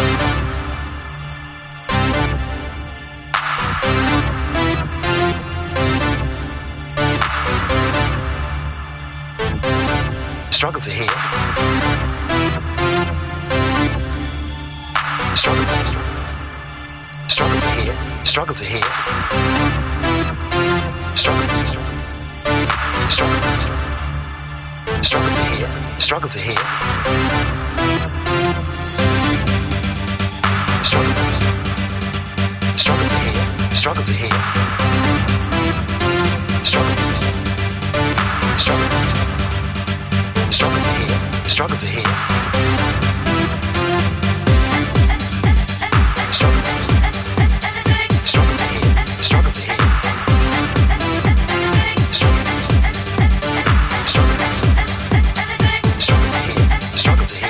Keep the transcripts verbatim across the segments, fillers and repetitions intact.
Struggle to hear. Struggle. Struggle to hear. Struggle to hear. Struggle. Struggle. Struggle to hear. Struggle to hear. Struggle. Struggle to hear. Struggle to hear. Struggle. Struggle. Struggle to hear, struggle to hear. Struggle. Struggle to hear, struggle to hear. Struggle. Struggle. Struggle to hear, struggle to hear.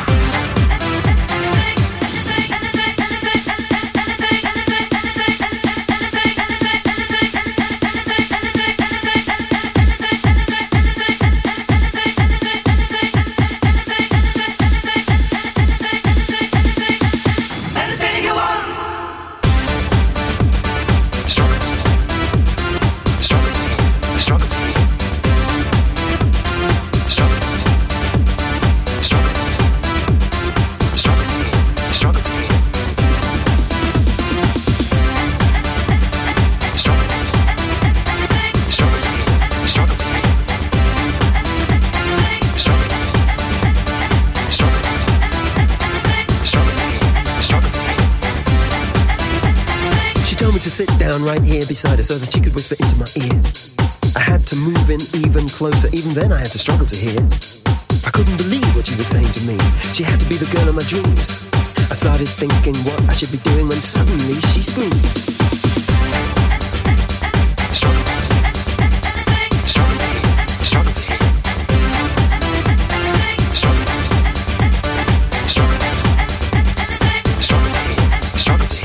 Sit down right here beside her so that she could whisper into my ear. I had to move in even closer, even then I had to struggle to hear. I couldn't believe what she was saying to me. She had to be the girl of my dreams. I started thinking what I should be doing when suddenly she screamed. Struggle. Struggle to hear. Struggle to hear. Struggle. Struggle. Struggle to hear. Struggle to hear.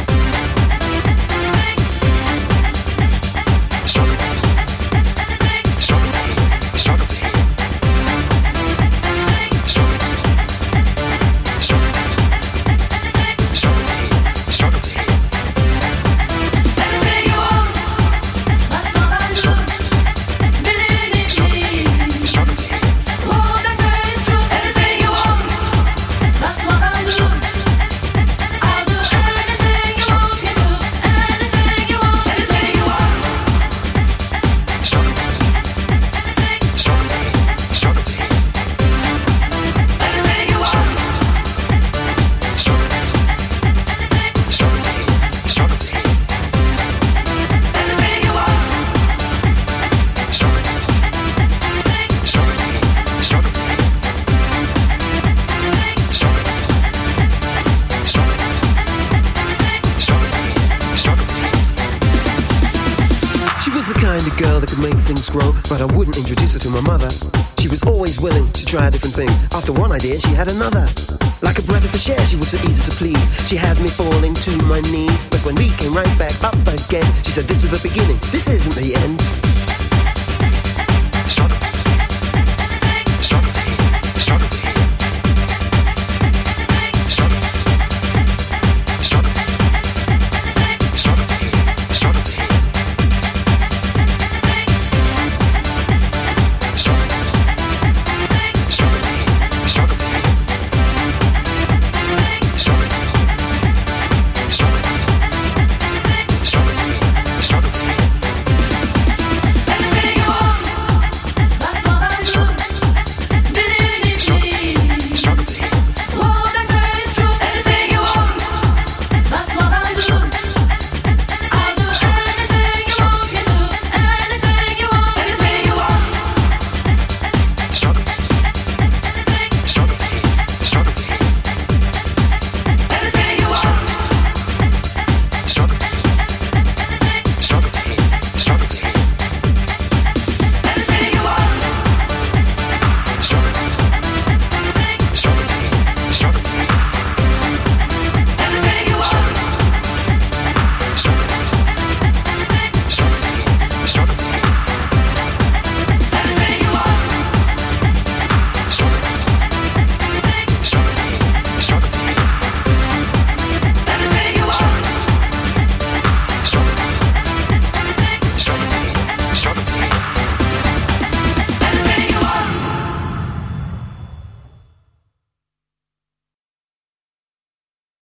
But I wouldn't introduce her to my mother. She was always willing to try different things. After one idea, she had another. Like a breath of fresh air, she was so easy to please. She had me falling to my knees. But when we came right back up again, she said, this is the beginning, this isn't the end.